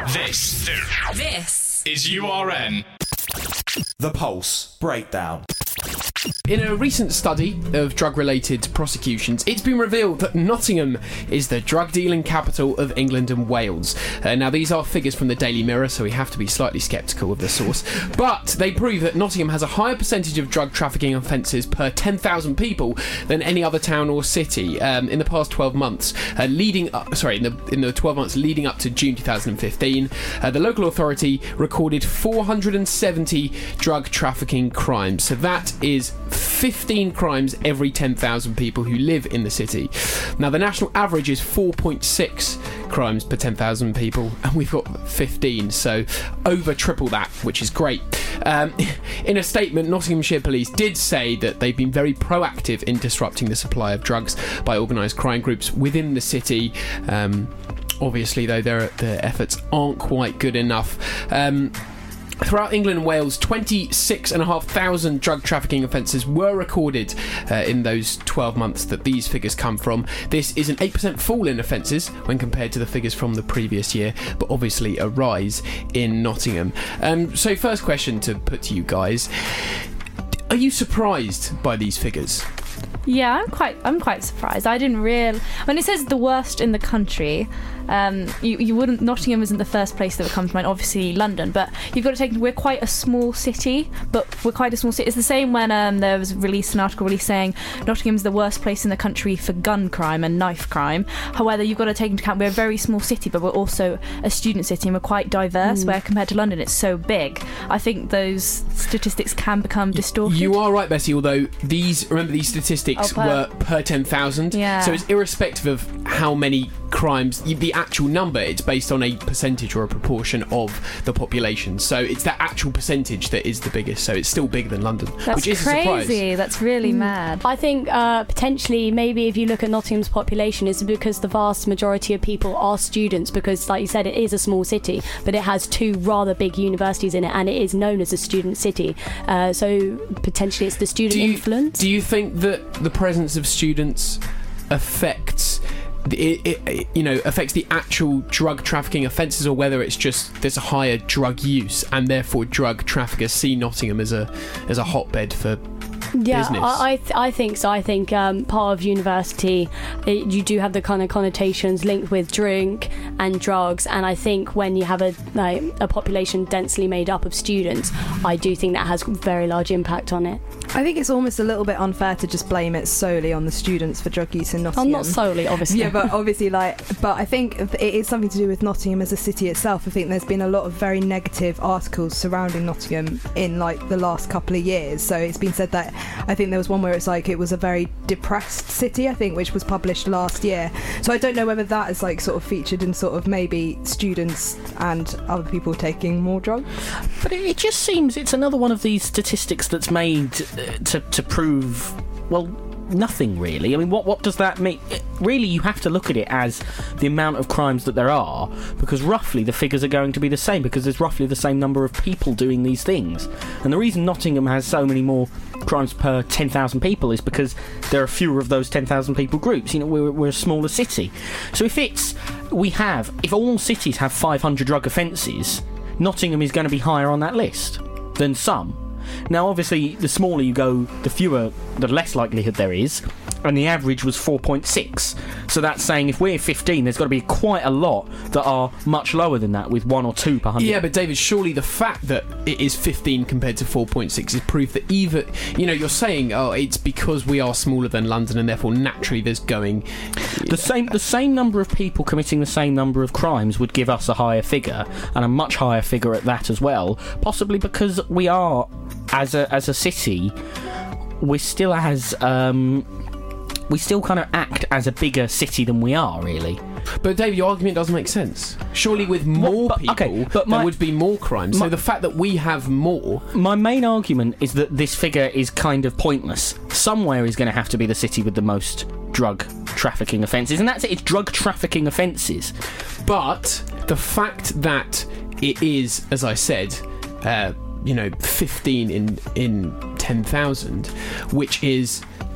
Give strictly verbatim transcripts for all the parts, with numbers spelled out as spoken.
This, this is U R N. The Pulse Breakdown. In a recent study of drug-related prosecutions, it's been revealed that Nottingham is the drug-dealing capital of England and Wales. Uh, now, these are figures from the Daily Mirror, so we have to be slightly sceptical of the source. But they prove that Nottingham has a higher percentage of drug trafficking offences per ten thousand people than any other town or city um, in the past twelve months, uh, leading up, sorry, in the, in the twelve months leading up to June twenty fifteen. Uh, the local authority recorded four hundred seventy drug trafficking crimes. So that is fifteen crimes every ten thousand people who live in the city. Now, the national average is four point six crimes per ten thousand people, and we've got fifteen, so over triple that, which is great. Um, in a statement, Nottinghamshire Police did say that they've been very proactive in disrupting the supply of drugs by organised crime groups within the city. Um, obviously, though, their, their efforts aren't quite good enough. Um, Throughout England and Wales, twenty-six thousand five hundred drug trafficking offences were recorded uh, in those twelve months that these figures come from. This is an eight percent fall in offences when compared to the figures from the previous year, but obviously a rise in Nottingham. Um, so first question to put to you guys, are you surprised by these figures? Yeah, I'm quite I'm quite surprised. I didn't real when it says the worst in the country, um, you, you wouldn't Nottingham isn't the first place that would come to mind, obviously London, but you've got to take we're quite a small city, but we're quite a small city. It's the same when um, there was released an article really saying Nottingham's the worst place in the country for gun crime and knife crime. However, you've got to take into account we're a very small city, but we're also a student city and we're quite diverse, mm. where compared to London it's so big. I think those statistics can become distorted. You are right, Bessie, although these remember these statistics Oh, per- were per ten thousand, yeah. So it's irrespective of how many crimes, the actual number, it's based on a percentage or a proportion of the population, so it's that actual percentage that is the biggest, so it's still bigger than London. That's which is crazy. A surprise. That's really Mm. mad. I think uh, potentially maybe if you look at Nottingham's population, it's because the vast majority of people are students, because like you said, it is a small city, but it has two rather big universities in it, and it is known as a student city, uh, so potentially it's the student do you, influence. Do you think that the presence of students affects It, it, it, you know, affects the actual drug trafficking offences, or whether it's just there's a higher drug use and therefore drug traffickers see Nottingham as a as a hotbed for yeah, business? I I, th- I think so. I think um, part of university, it, you do have the kind of connotations linked with drink and drugs, and I think when you have a like a population densely made up of students, I do think that has very large impact on it. I think it's almost a little bit unfair to just blame it solely on the students for drug use in Oh, Nottingham. not solely, obviously. Yeah, but obviously, like, but I think it is something to do with Nottingham as a city itself. I think there's been a lot of very negative articles surrounding Nottingham in like the last couple of years. So it's been said that I think there was one where it's like it was a very depressed city, I think, which was published last year. So I don't know whether that is like sort of featured in sort of maybe students and other people taking more drugs. But it, it just seems it's another one of these statistics that's made uh, to to prove, well, nothing really. I mean, what what does that mean? It, really, you have to look at it as the amount of crimes that there are, because roughly the figures are going to be the same, because there's roughly the same number of people doing these things. And the reason Nottingham has so many more crimes per ten thousand people is because there are fewer of those ten thousand people groups. You know, we're, we're a smaller city. So if it's, we have, if all cities have five hundred drug offences, Nottingham is going to be higher on that list than some. Now, obviously, the smaller you go, the fewer, the less likelihood there is, and the average was four point six. So that's saying if we're fifteen, there's got to be quite a lot that are much lower than that, with one or two per hundred. Yeah, but David, surely the fact that it is fifteen compared to four point six is proof that either, you know, you're saying, oh, it's because we are smaller than London and therefore naturally there's going... The same the same number of people committing the same number of crimes would give us a higher figure, and a much higher figure at that as well, possibly because we are, as a as a city, we're still as... Um, we still kind of act as a bigger city than we are, really. But David, your argument doesn't make sense. Surely with more Well, but- people, okay, but my- there would be more crime. So my- the fact that we have more... My main argument is that this figure is kind of pointless. Somewhere is going to have to be the city with the most drug trafficking offences, and that's it, it's drug trafficking offences. But the fact that it is, as I said, uh, you know, fifteen in, in ten thousand, which is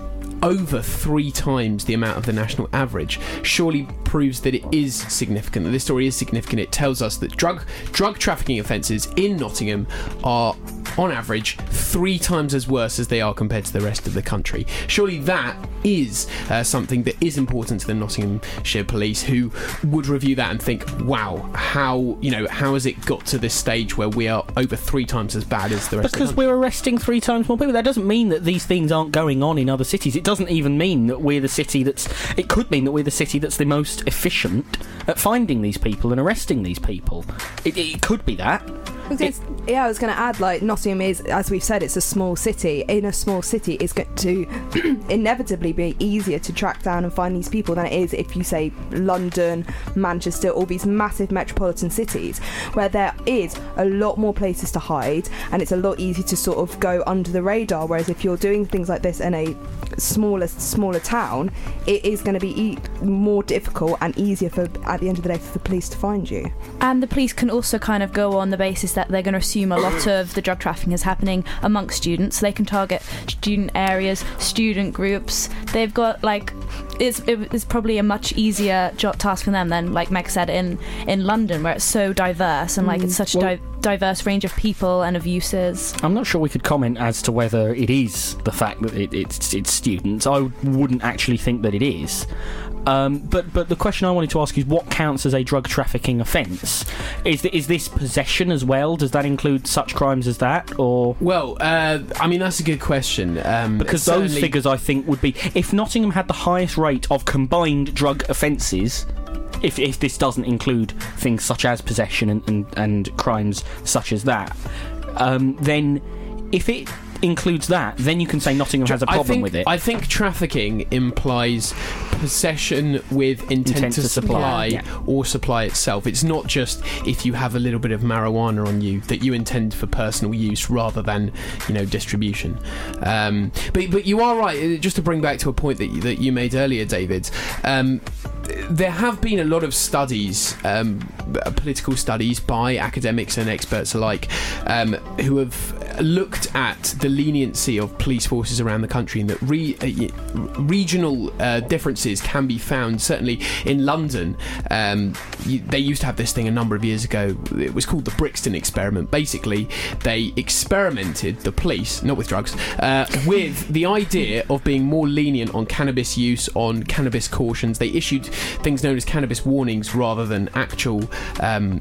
over three times the amount of the national average, surely proves that it is significant, that this story is significant. It tells us that drug drug trafficking offences in Nottingham are, on average, three times as worse as they are compared to the rest of the country. Surely that is uh, something that is important to the Nottinghamshire Police, who would review that and think, wow, how, you know, how has it got to this stage where we are over three times as bad as the rest Because of the country? we're arresting three times more people. That doesn't mean that these things aren't going on in other cities. It doesn't even mean that we're the city that's... It could mean that we're the city that's the most efficient at finding these people and arresting these people. It, it could be that. It's, yeah, I was going to add, like, Nottingham is, as we've said, it's a small city. In a small city, it's going to inevitably be easier to track down and find these people than it is if you say London, Manchester, all these massive metropolitan cities where there is a lot more places to hide and it's a lot easier to sort of go under the radar. Whereas if you're doing things like this in a smaller smaller town, it is going to be e- more difficult and easier for, at the end of the day, for the police to find you. And the police can also kind of go on the basis that they're going to assume a lot of the drug trafficking is happening amongst students, so they can target student areas, student groups. They've got, like, it's, it's probably a much easier job task for them than, like Meg said, in, in London, where it's so diverse and, like, it's such Well, a di- diverse range of people and of uses. I'm not sure we could comment as to whether it is the fact that it, it's, it's students. I wouldn't actually think that it is. Um, but but the question I wanted to ask is, what counts as a drug trafficking offence? Is th- is this possession as well? Does that include such crimes as that, or? Well, uh, I mean, that's a good question. Um, Because those certainly- figures, I think, would be... If Nottingham had the highest rate of combined drug offences, if if this doesn't include things such as possession and, and, and crimes such as that, um, then if it includes that, then you can say Nottingham has a problem I think, with it. I think trafficking implies possession with intent, Intent to, to supply, supply yeah. or supply itself. It's not just if you have a little bit of marijuana on you that you intend for personal use rather than, you know, distribution. Um, but but you are right. Just to bring back to a point that you, that you made earlier, David. Um, there have been a lot of studies, um, political studies by academics and experts alike, um, who have looked at the leniency of police forces around the country, and that re- uh, regional uh, differences can be found. Certainly in London, um, you, they used to have this thing a number of years ago. It was called the Brixton experiment. Basically, they experimented, the police, not with drugs, uh, with the idea of being more lenient on cannabis use, on cannabis cautions. They issued things known as cannabis warnings rather than actual um,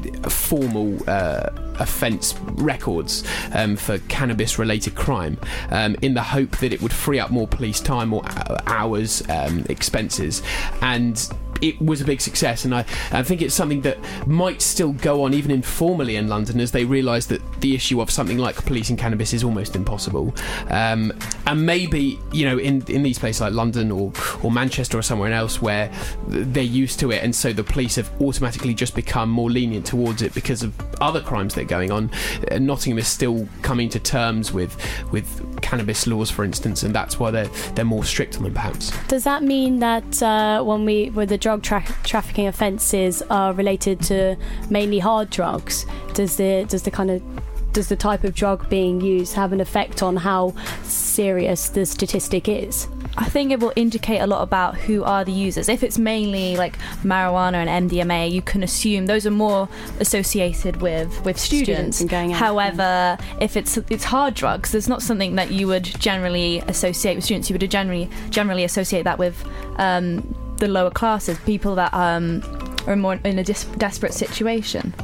formal uh, offence records um, for cannabis-related crime, um, in the hope that it would free up more police time or hours, um, expenses, and it was a big success. And I, I think it's something that might still go on even informally in London, as they realise that the issue of something like policing cannabis is almost impossible. Um, and maybe, you know, in, in these places like London or, or Manchester or somewhere else where they're used to it, and so the police have automatically just become more lenient towards it because of other crimes that are going on. Uh, Nottingham is still coming to terms with with cannabis laws, for instance, and that's why they're they're more strict on them, perhaps. Does that mean that uh, when we with the drug tra- trafficking offences are related to mainly hard drugs? Does the does the kind of does the type of drug being used have an effect on how serious the statistic is? I think it will indicate a lot about who are the users. If it's mainly like marijuana and M D M A, you can assume those are more associated with, with students. Students and going out, However, if it's it's hard drugs, there's not something that you would generally associate with students. You would generally generally associate that with um, the lower classes, people that um, are more in a dis- desperate situation.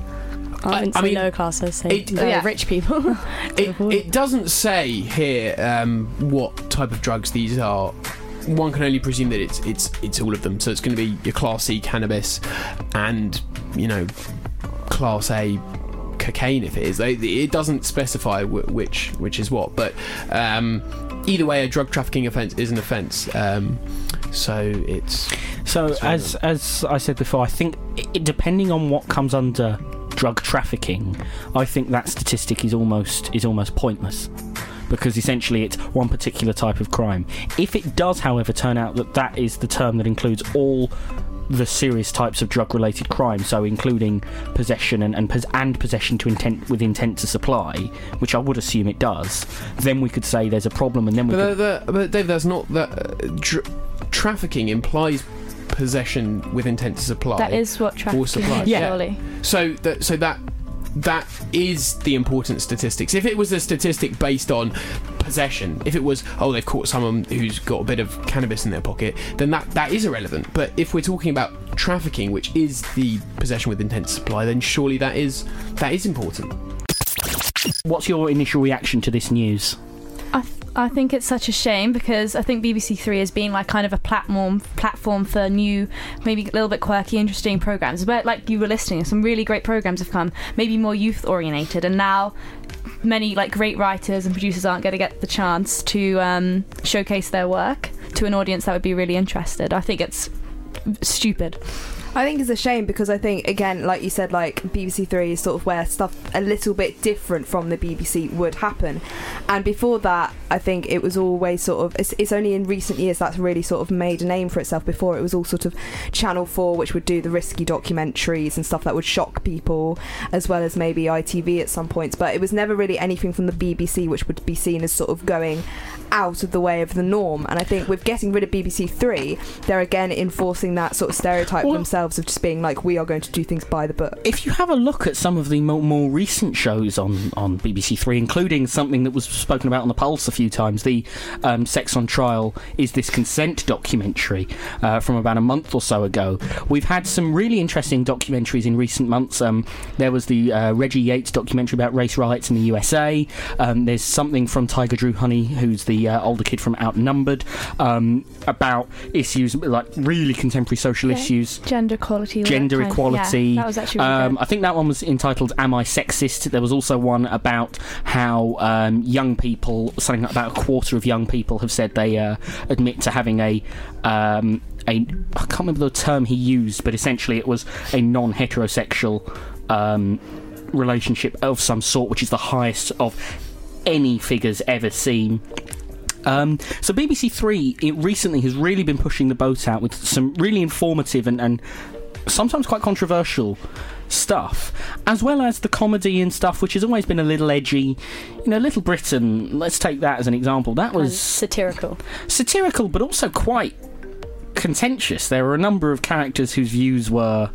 I wouldn't I say mean, lower classes, so it- very yeah. rich people. It, it doesn't say here um, what type of drugs these are. One can only presume that it's it's it's all of them. So it's going to be your Class C cannabis and, you know, Class A cocaine if it is. It doesn't specify which which is what. But um, either way, a drug trafficking offence is an offence. Um, so it's So, it's as as I said before, I think it, depending on what comes under drug trafficking, I think that statistic is almost is almost pointless, because essentially it's one particular type of crime. If it does, however, turn out that that is the term that includes all the serious types of drug-related crime, so including possession and and, pos- and possession to intent with intent to supply, which I would assume it does, then we could say there's a problem, and then we But, could... the, the, but Dave, that's not that. Uh, dr- trafficking implies possession with intent to supply. That is what trafficking supply. is, Yeah. surely. So that so that that is the important statistics. If it was a statistic based on possession, if it was, oh, they've caught someone who's got a bit of cannabis in their pocket, then that, that is irrelevant. But if we're talking about trafficking, which is the possession with intent to supply, then surely that is that is important. What's your initial reaction to this news? I, th- I think it's such a shame, because I think B B C Three has been like kind of a platform platform for new, maybe a little bit quirky, interesting programs. But like you were listening, some really great programs have come, maybe more youth orientated, and now many like great writers and producers aren't going to get the chance to um, showcase their work to an audience that would be really interested. I think it's stupid. I think it's a shame, because I think, again, like you said, like B B C Three is sort of where stuff a little bit different from the B B C would happen. And before that, I think it was always sort of, it's, it's only in recent years that's really sort of made a name for itself. Before, it was all sort of Channel four, which would do the risky documentaries and stuff that would shock people, as well as maybe I T V at some points. But it was never really anything from the B B C which would be seen as sort of going out of the way of the norm. And I think with getting rid of B B C Three, they're again enforcing that sort of stereotype Well, themselves of just being like, we are going to do things by the book. If you have a look at some of the more, more recent shows on, on B B C Three, including something that was spoken about on the Pulse a few times, the um, Sex on Trial Is This Consent documentary uh, from about a month or so ago, we've had some really interesting documentaries in recent months. Um, there was the uh, Reggie Yates documentary about race riots in the U S A. Um, there's something from Tiger Drew Honey, who's the uh, older kid from Outnumbered, um, about issues like really contemporary social Yeah. issues. Gender equality. Gender that kind of- equality. Yeah, that was actually really um, good. I think that one was entitled "Am I Sexist?" There was also one about how um, young people, something like about a quarter of young people, have said they uh, admit to having a. Um, a I can't remember the term he used, but essentially it was a non-heterosexual um, relationship of some sort, which is the highest of any figures ever seen. Um, so B B C Three, it recently has really been pushing the boat out with some really informative and, and sometimes quite controversial stuff, as well as the comedy and stuff, which has always been a little edgy. You know, Little Britain, let's take that as an example. That And was satirical. satirical, but also quite contentious. There were a number of characters whose views were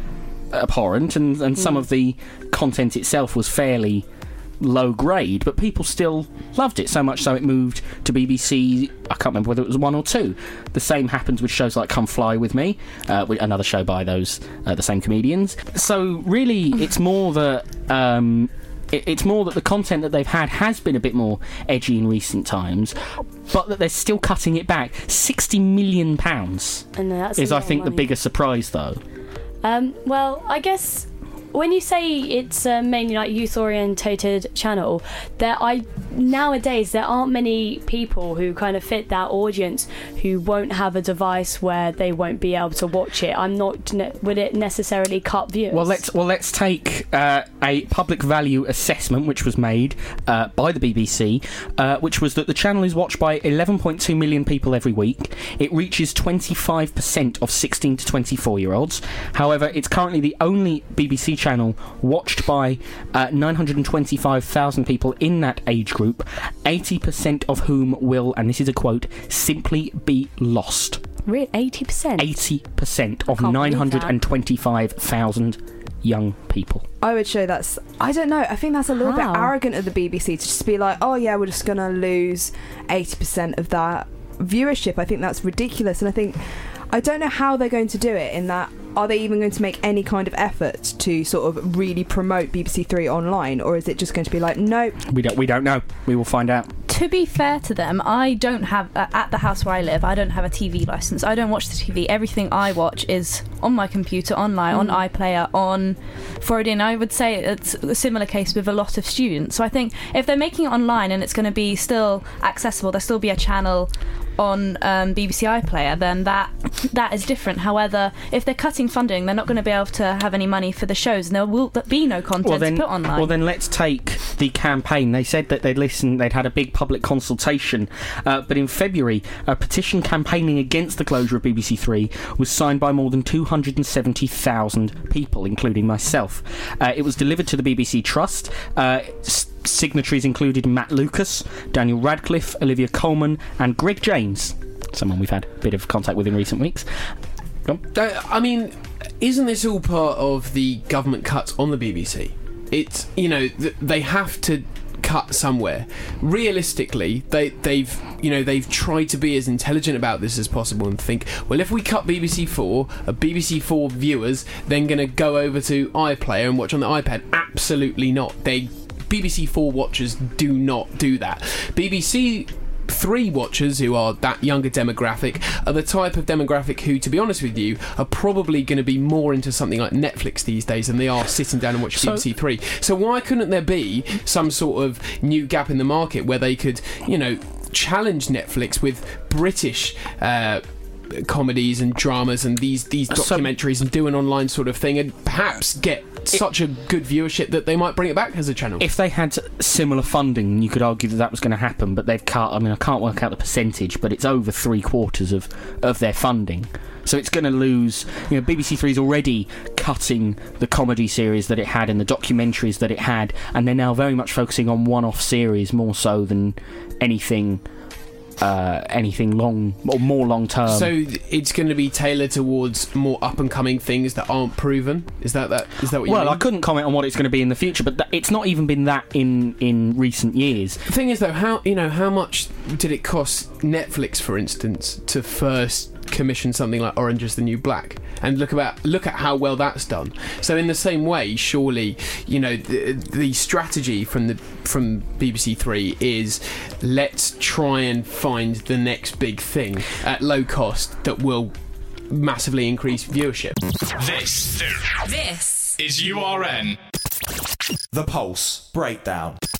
abhorrent, and, and some Mm. of the content itself was fairly low grade, but people still loved it, so much so it moved to B B C. I can't remember whether it was one or two. The same happens with shows like Come Fly With Me, uh, with another show by those uh, the same comedians. So really, it's more that um, it, it's more that the content that they've had has been a bit more edgy in recent times, but that they're still cutting it back. Sixty million pounds And that's is, a I lot of think, the money. bigger surprise, though. Um, well, I guess when you say it's uh, mainly like youth orientated channel, there I nowadays there aren't many people who kind of fit that audience who won't have a device where they won't be able to watch it. I'm not ne- would it necessarily cut viewers? Well, let's well let's take uh, a public value assessment which was made uh, by the B B C, uh, which was that the channel is watched by eleven point two million people every week. It reaches twenty-five percent of sixteen to twenty-four year olds. However, it's currently the only B B C channel watched by uh, nine hundred twenty-five thousand people in that age group, eighty percent of whom will, and this is a quote, simply be lost. Really, eighty percent. eighty percent of can't believe nine hundred twenty-five thousand young people. I would show that's, I don't know, I think that's a little How? bit arrogant of the B B C to just be like, oh yeah, we're just going to lose eighty percent of that viewership. I think that's ridiculous, and I think, I don't know how they're going to do it, in that, are they even going to make any kind of effort to sort of really promote B B C Three online, or is it just going to be like, nope? We don't. We don't know. We will find out. To be fair to them, I don't have uh, at the house where I live. I don't have a T V license. I don't watch the T V. Everything I watch is on my computer, online, on iPlayer, on Freudian. I would say it's a similar case with a lot of students. So I think if they're making it online and it's going to be still accessible, there'll still be a channel on um, B B C iPlayer, then that that is different. However, if they're cutting funding, they're not going to be able to have any money for the shows, and there will be no content well, then, to put online. Well, then let's take the campaign. They said that they'd listened, they'd had a big public consultation, uh, but in February, a petition campaigning against the closure of B B C Three was signed by more than two hundred seventy thousand people, including myself. Uh, it was delivered to the B B C Trust. Uh, s- signatories included Matt Lucas, Daniel Radcliffe, Olivia Colman, and Greg James, someone we've had a bit of contact with in recent weeks. Go on. Uh, I mean, isn't this all part of the government cuts on the B B C? It's, you know, th- they have to cut somewhere. Realistically, they, they've, you know, they've tried to be as intelligent about this as possible and think, well, if we cut B B C Four, a B B C Four viewers then going to go over to iPlayer and watch on the iPad? Absolutely not. They B B C Four watchers do not do that. B B C Three watchers, who are that younger demographic, are the type of demographic who, to be honest with you, are probably going to be more into something like Netflix these days than they are sitting down and watching So- B B C Three. So why couldn't there be some sort of new gap in the market where they could, you know, challenge Netflix with British uh, comedies and dramas and these these So- documentaries and do an online sort of thing and perhaps get such a good viewership that they might bring it back as a channel? If they had similar funding, you could argue that that was going to happen, but they've cut, I mean, I can't work out the percentage, but it's over three quarters of, of their funding. So it's going to lose, you know, B B C Three is already cutting the comedy series that it had and the documentaries that it had, and they're now very much focusing on one-off series more so than anything uh, anything long or more long-term. So it's going to be tailored towards more up-and-coming things that aren't proven? Is that that? Is that what you well, mean? I couldn't comment on what it's going to be in the future, but th- it's not even been that in, in recent years. The thing is, though, how you know how much did it cost Netflix, for instance, to first commission something like Orange Is the New Black? And look about look at how well that's done. So in the same way, surely, you know, the, the strategy from the from B B C Three is let's try and find the next big thing at low cost that will massively increase viewership. This, This is U R N. The Pulse Breakdown.